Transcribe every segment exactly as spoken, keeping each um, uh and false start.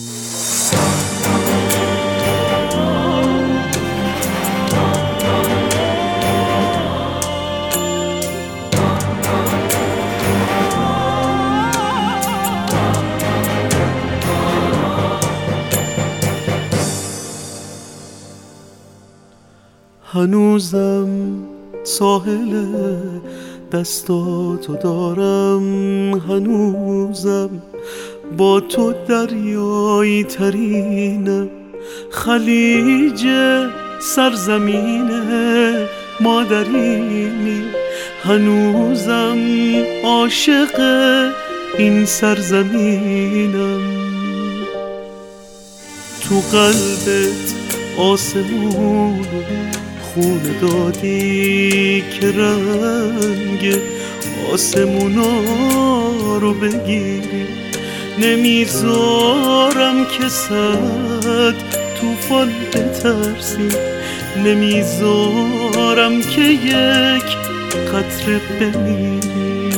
هنوزم ساحل دستاتو دارم، هنوزم با تو دریایی ترینم، خلیج سرزمین مادرینی، هنوزم عاشق این سرزمینم. تو قلبت آسمون خون دادی که رنگ آسمونا رو بگیری، نمیذارم که صد توفان بترسی، نمیذارم که یک قطره بمیری.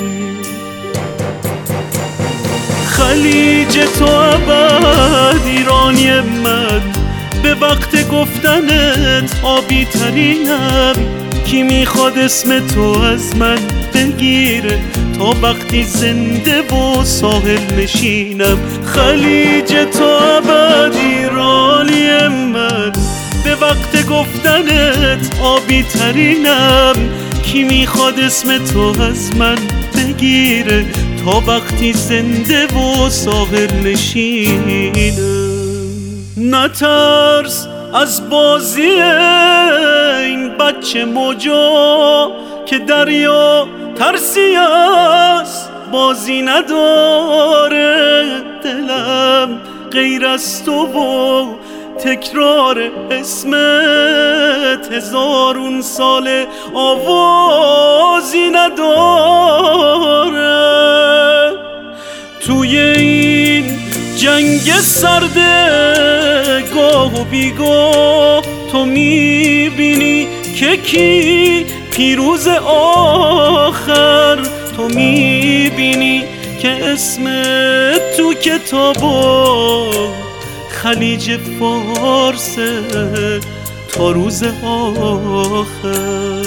خلیج تو ابد ایرانی من، به وقت گفتنت آبی ترینم، کی میخواد اسم تو از من بگیره تا وقتی زنده و ساحل نشینم. خلیج تو ابد ایرانی من، به وقت گفتنت آبی ترینم، کی میخواد اسم تو از من بگیره تا وقتی زنده و ساحل نشینم. نترس از بازی این بچه موجا که دریا ترسی از بازی نداره، دلم غیر از تو و تکرار اسمت هزارون سال آوازی نداره. توی این جنگ سرده گاه و بیگاه تو میبینی که کی پیروز آخر، تو میبینی که اسم تو کتابا خلیج فارس تا روز آخر.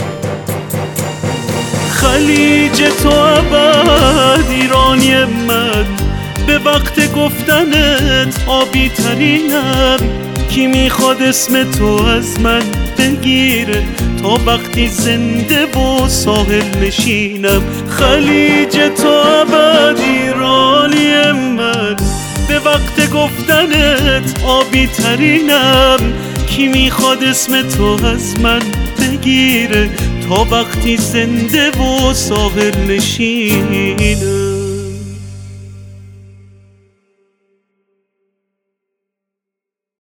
خلیج تو ابد ایرانی من، به وقت گفتنت آبی ترینم، کی میخواد اسم تو از من بگیره تا وقتی زنده و ساحل نشینم. خلیج تو ابد ایرانی من، به وقت گفتنت آبی ترینم، کی میخواد اسم تو از من بگیره تا وقتی زنده و ساحل نشینم.